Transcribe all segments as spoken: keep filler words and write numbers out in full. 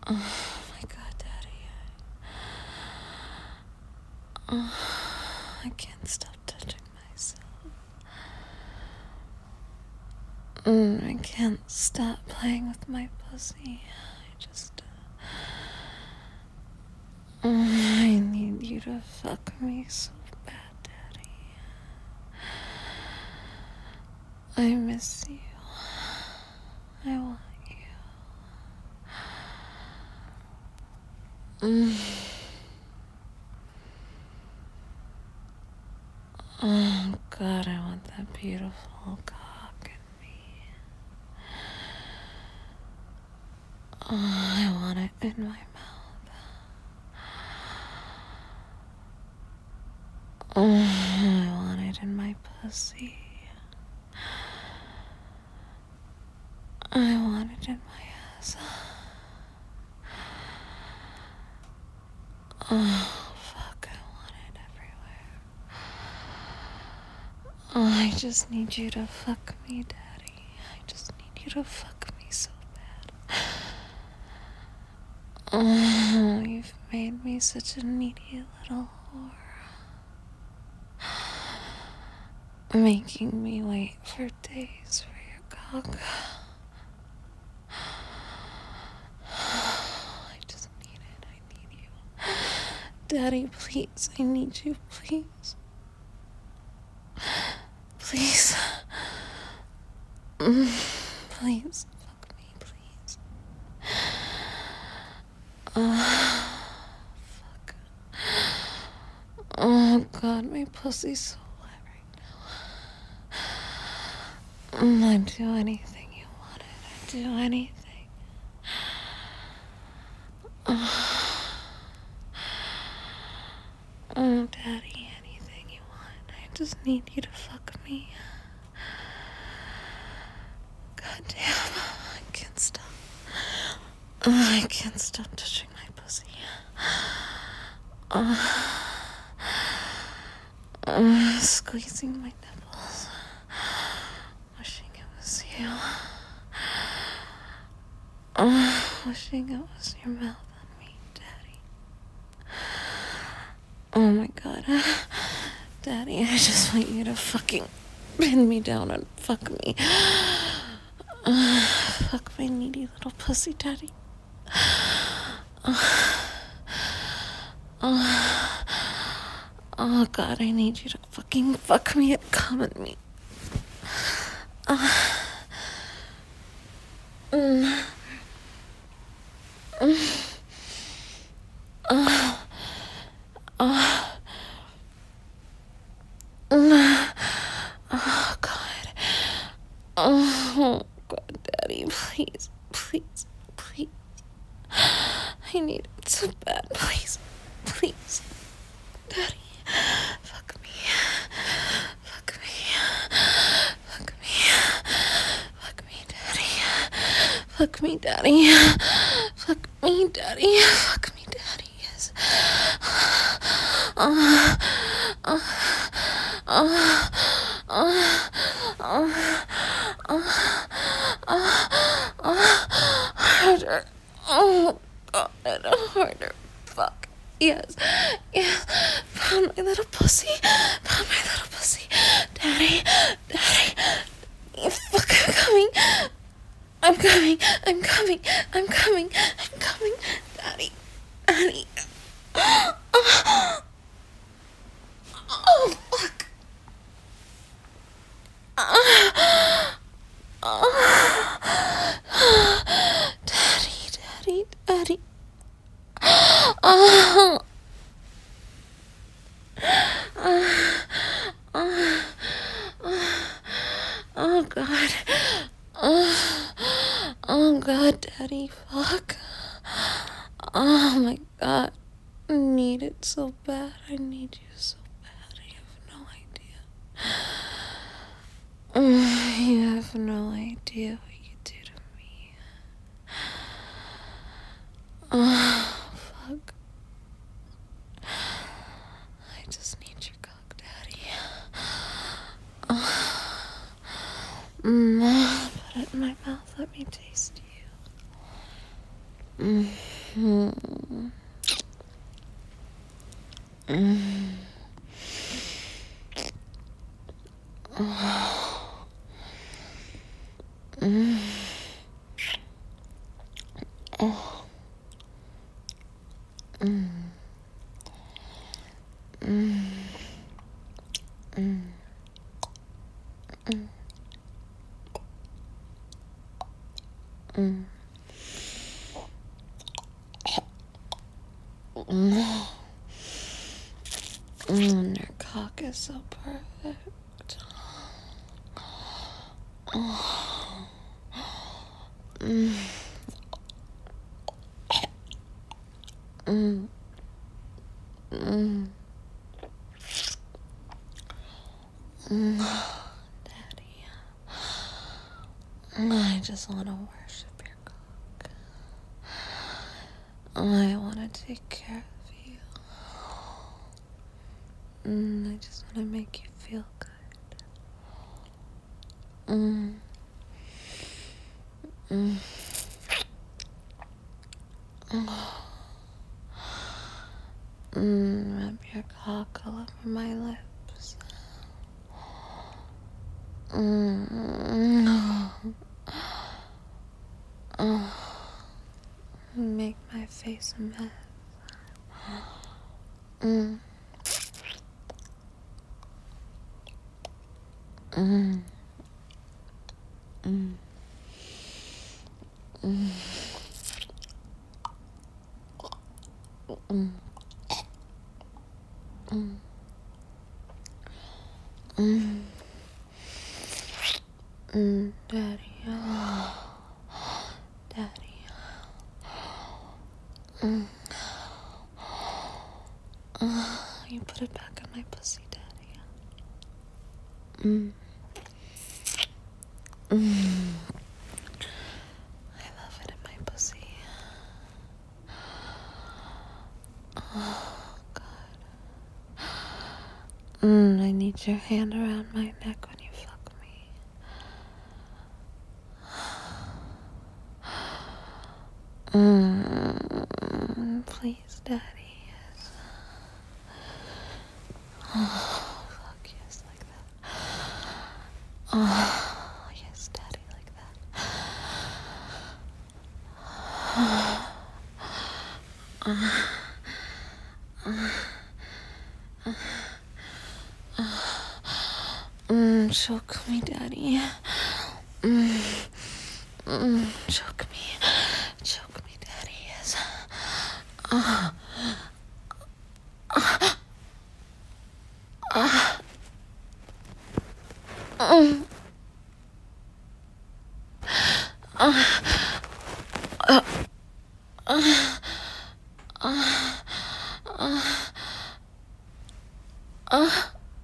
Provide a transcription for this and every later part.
Oh my god, Daddy. Oh, I can't stop touching myself. Mm, I can't stop playing with my pussy. I just. Uh, mm, I need you to fuck me so bad, Daddy. I miss you. I want you. Mm. Oh God, I want that beautiful cock in me. Oh, I want it in my mouth. Oh, I want it in my pussy. I want it in my ass. Oh, fuck, I want it everywhere. Oh, I just need you to fuck me, Daddy. I just need you to fuck me so bad. Oh, you've made me such a needy little whore. Making me wait for days for your cock. I just need it. I need you. Daddy, please. I need you, please. Please. Please. Fuck me, please. Oh, fuck. Oh, God, my pussy's so wet right now. I'd do anything you wanted. I'd do anything. Oh, oh, Daddy, anything you want. I just need you to fuck me. God damn, I can't stop. Oh, I can't stop touching my pussy. Oh, oh, squeezing my nipples. Wishing it was you. Oh, wishing it was your mouth on me, Daddy. Oh my God. Daddy, I just want you to fucking pin me down and fuck me. Uh, fuck my needy little pussy, Daddy. Uh, uh, oh God, I need you to fucking fuck me and come at me. Uh, mm, mm, uh, uh, mm, oh God. Oh God, Daddy, please, please, please. I need it so bad, please, please. Daddy, fuck me, fuck me, fuck me, fuck me, Daddy, fuck me, Daddy, fuck me, Daddy, fuck me, Daddy, yes. Uh, uh, uh, uh, uh, uh, uh, uh, harder. Oh God, harder. Fuck. Yes. Yes. Pound my little pussy. Pound my little pussy. Daddy. Daddy. Fuck, I'm coming. I'm coming. I'm coming. I'm coming. I'm coming. Daddy. Daddy. Oh, oh fuck. Oh. Daddy, Daddy, Daddy. Oh. Oh. Oh. Oh God. Oh. Oh God, Daddy, fuck. Oh my God. I need it so bad. I need you so bad. You have no idea. Mm, you have no idea what you do to me. Oh, fuck. I just need your cock, Daddy. Oh. Mm, put it in my mouth. Let me taste you. Mm. Hmm. Mm. Mm. Oh. Mm. Mm. Mm. Mm. Mm. Mm. Mm. Your cock is so perfect. Oh. Mm. Mm. Mm. Mm. Daddy, I just want to worship your cock. I want to take care of you. Mm. I just want to make you feel good. Mm. Mm. Oh. Mm. Rub your cock all over my lips. Mm. Oh. Make my face a mess. Mm. Mm. Mm. Mm. Mm. Mm. Mm. Mm. Daddy. Oh. Daddy. Mm. Oh, you put it back on my pussy, Daddy. Mm. Mm. I love it in my pussy. Oh, God. Mm, I need your hand around my neck when you fuck me. Mm, please, Daddy. Yes. Oh, fuck, yes, like that. Oh, yes, Daddy, like that. Oh, uh, uh, uh, uh, mm, choke me, Daddy. Mm, mm, choke me. Choke me, Daddy, yes. Uh, uh, uh, mm, uh, uh, uh, uh, uh, uh,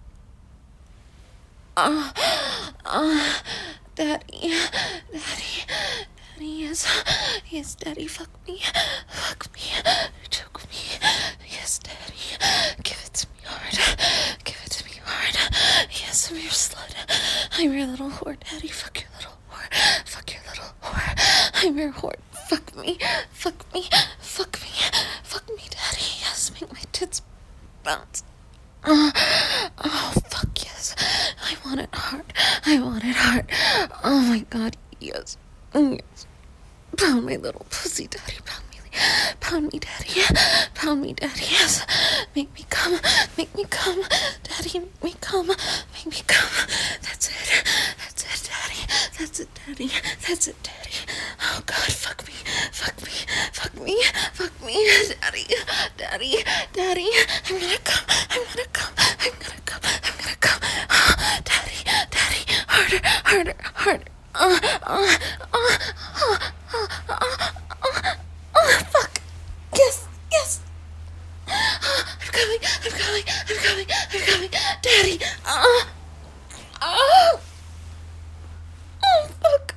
uh, uh, Daddy, Daddy, Daddy, yes, yes, Daddy, fuck me, fuck me, choke me, yes, Daddy, give it to me hard, give it to me hard, yes, I'm your slut, I'm your little whore, Daddy, fuck your little whore, fuck your little whore, I'm your whore, fuck me, fuck me, fuck me, fuck me, Daddy, yes, make my tits bounce. Uh, oh, fuck yes. I want it hard. I want it hard. Oh my God, yes. Yes. Pound my little pussy, Daddy. Pound me. Pound me, Daddy. Pound me, Daddy. Yes. Make me come. Make me come. Daddy, make me come. Make me come. That's it. That's it, Daddy. That's it, Daddy. That's it, Daddy. Oh God, fuck me. Fuck me. Fuck me. Fuck me. Daddy. Daddy. Daddy. I'm gonna come. I'm gonna come. I'm gonna come. I'm gonna come. Oh, Daddy. Daddy. Harder. Harder. Harder. Uh, uh, uh, uh, uh, uh, uh, uh, fuck. Yes. Yes. Uh, I'm coming. I'm coming. I'm coming. I'm coming. Daddy. Uh, uh, oh, fuck.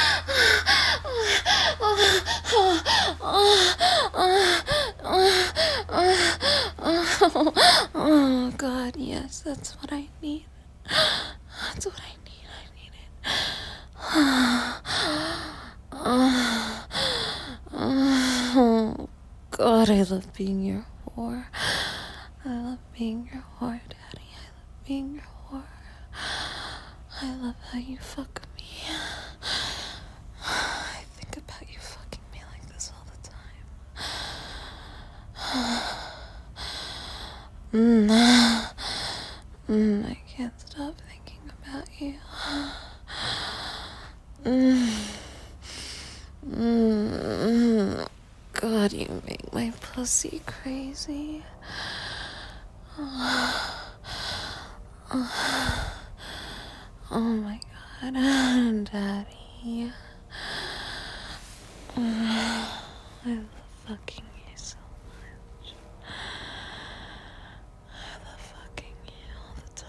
Oh, God, yes, that's what I need. That's what I need. I need it. Oh, God, I love being your whore. I love being your whore, Daddy. I love being your whore. I love how you fuck me. I think about you fucking me like this all the time. mm. Mm, I can't stop thinking about you. Mm. Mm. God, you make my pussy crazy. Oh, oh. Oh my God, Daddy. Oh, I love fucking you so much. I love fucking you all the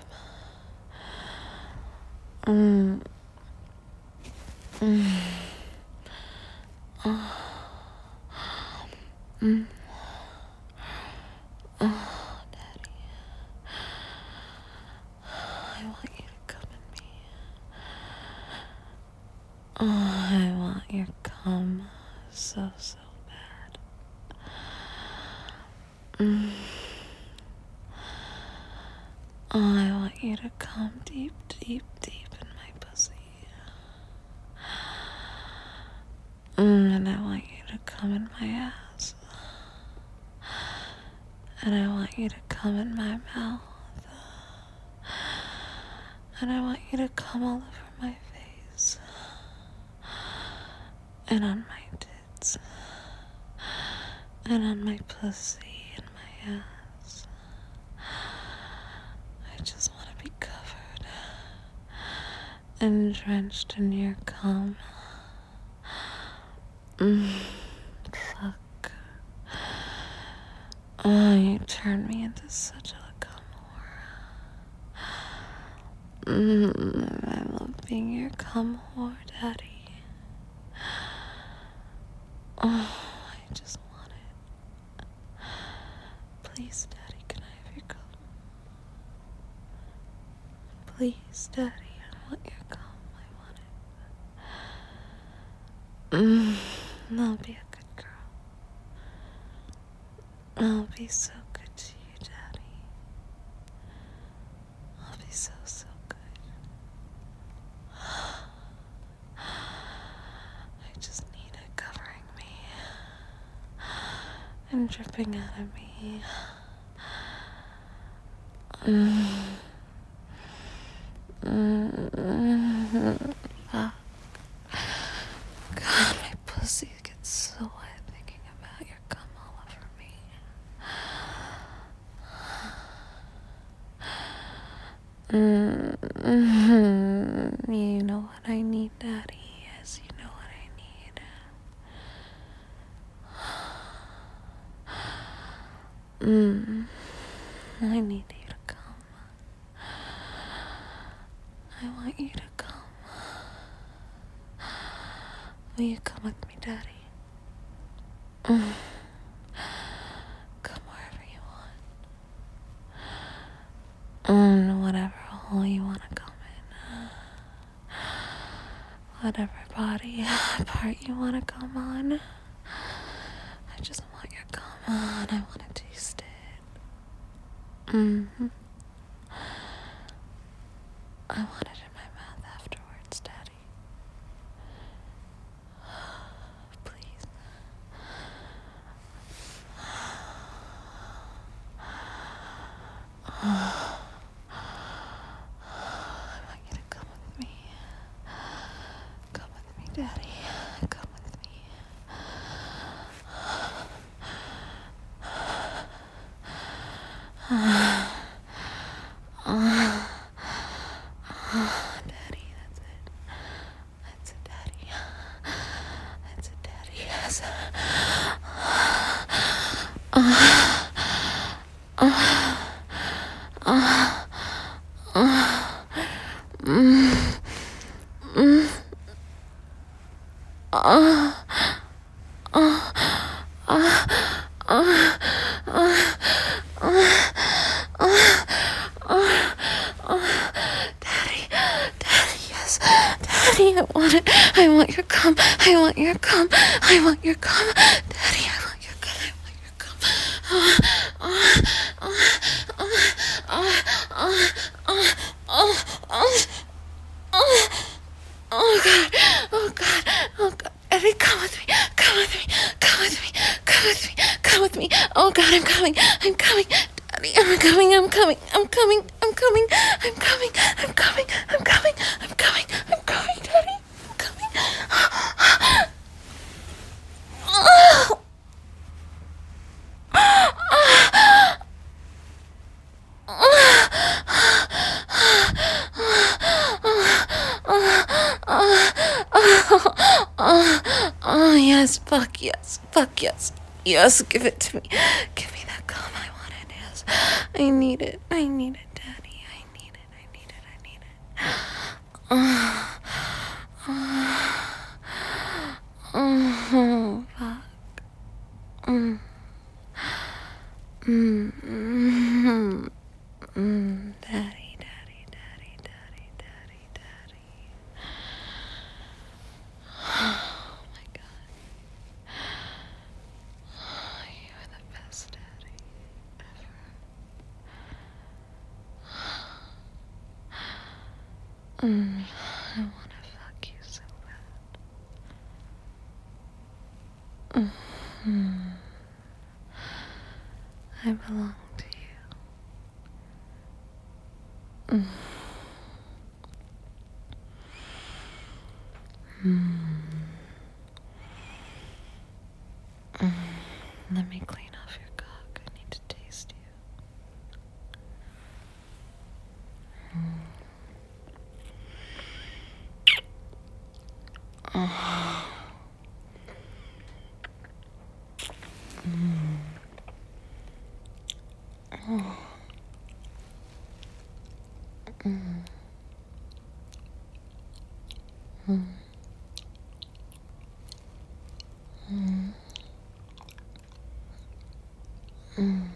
time. Mm. Mm. Oh. Mm. Oh, Daddy. I want you to come in me. Oh, I want your cum so, so bad. Mm. Oh, I want you to come deep, deep, deep in my pussy. Mm, and I want you to come in my ass. And I want you to come in my mouth. And I want you to come all over my face. And on my tits. And on my pussy and my ass. I just want to be covered and drenched in your cum. Mm, fuck. Oh, you turned me into such a cum whore. Mm, I love being your cum whore, Daddy. Oh, I just want it. Please, Daddy, can I have your cum? Please, Daddy, I want your cum. I want it. Mm, I'll be a good girl. I'll be so good to you, Daddy. I'll be so, so good. I just need it covering me and dripping out of me. Mm. Mm. Fuck. God, my pussy gets so wet thinking about your cum all over me. Mm-hmm. You know what I need, Daddy. Yes, you know what I need. Mm. I need you to come. I want you to come. Will you come with me, Daddy? Mm. Come wherever you want. Mm, whatever hole you want to come in. Whatever body part you want to come on. I just want your cum on. I want to taste it. Mm-hmm. I want it in my mouth afterwards, Daddy. Please. I want you to come with me. Come with me, Daddy. Come with me. Daddy, that's it. That's it, Daddy. That's it, Daddy. Yes. Daddy, Daddy, yes. Daddy, I want it. I want your cum. I want your cum. I want your cum. Daddy, I want your cum. I want with me. Come with me. Oh God, I'm coming. I'm coming. Daddy, I'm coming. I'm coming. I'm coming. I'm coming. I'm coming. I'm coming. I'm coming. I'm coming. I'm coming, Daddy. I'm coming. Oh. Oh, oh, yes, fuck yes, fuck yes, yes, give it to me, give me that gum, I want it, yes, I need it, I need it, Daddy, I need it, I need it, I need it, oh, oh, oh fuck, mm, mm, mm, mm, Daddy, Daddy, Daddy, Daddy, Daddy, Daddy. Oh my God. Oh, you're the best daddy ever. Mm, I wanna fuck you so bad. Mm, I belong to you. Mm. Mm. Mm. Let me clean off your cock. I need to taste you. Mm. Oh. Mm. Oh. Mm. Mm. Mm. Mm.